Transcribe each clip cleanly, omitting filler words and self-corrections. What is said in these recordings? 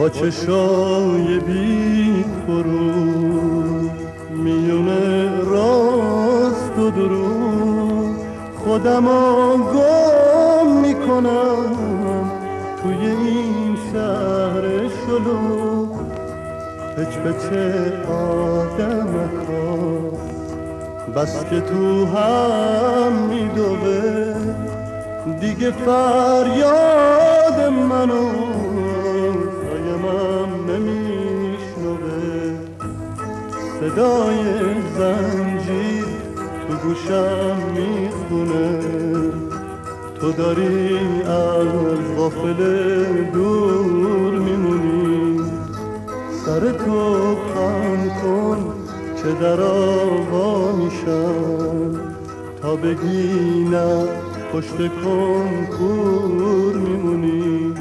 با چشای بی فرو میونه راست و درو خودم گم میکنم توی این شهر شلو. پچ پچ آدمکا بس که تو هم میدوه دیگه فریاد منو سایمم نمیشنوه. صدای زنجیر تو گوشم میخونه تو داری از غافل دور میمونی. سر تو خم کن که در آوا میشم تا بگی نه پشت کنکور میمونی.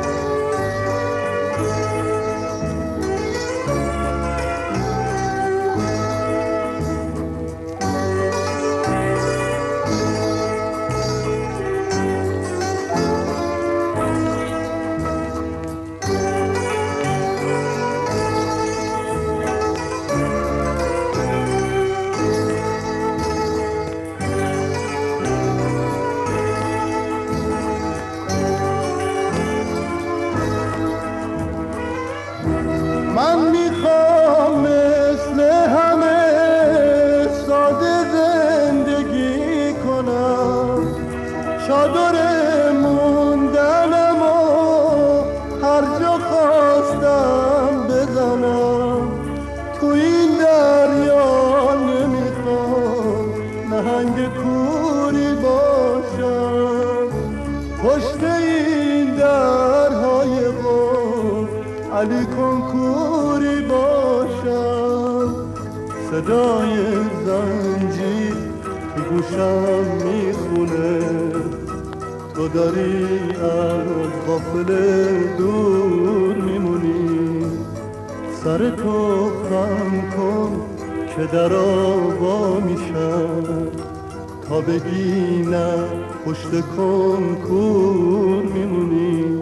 من میخوام مثل همه ساده زندگی کنم، چادر موندنم و هر جا خواستم بزنم. تو این دریا نمیخوام نهنگ کوری باشم، پشت این درهای قول علی کنکوری باشم. صدای زنجیر تو گوشم میخونه تو داری از غافل دور میمونی. سر تو خم کن که در آوا میشم تا بگی نه پشت کنکور میمونی.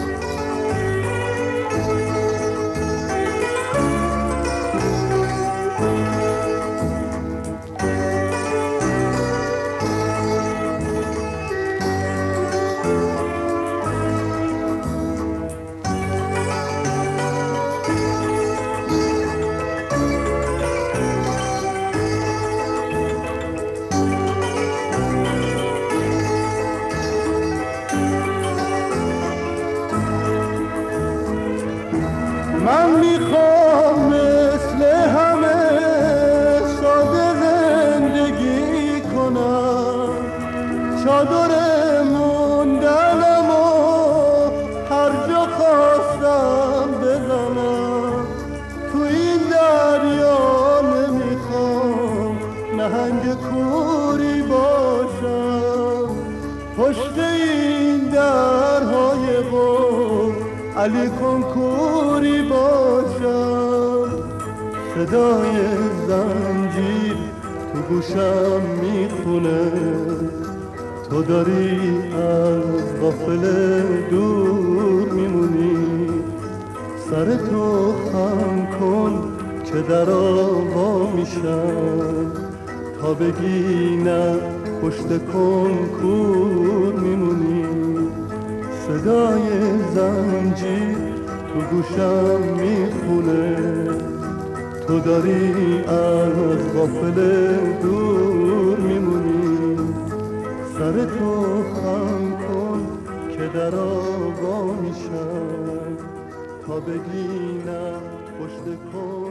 من میخوام مثل همه ساده زندگی کنم، چادر موندنم و هر جا خواستم بزنم. تو این دریا نمیخوام نهنگ کوری باشم، پشت این درهای قول علی کنکوری باشم. صدای زنجیر تو گوشم میخونه تو داری از غافل دور میمونی. سر تو خم کن که در آوا میشم تا بگی نه پشت کنکور میمونی. صدای زنجیر تو گوشم میخونه تو داری از غافل دور میمونی. سر تو خم کن که در آوا میشم تا بگی نه پشت کن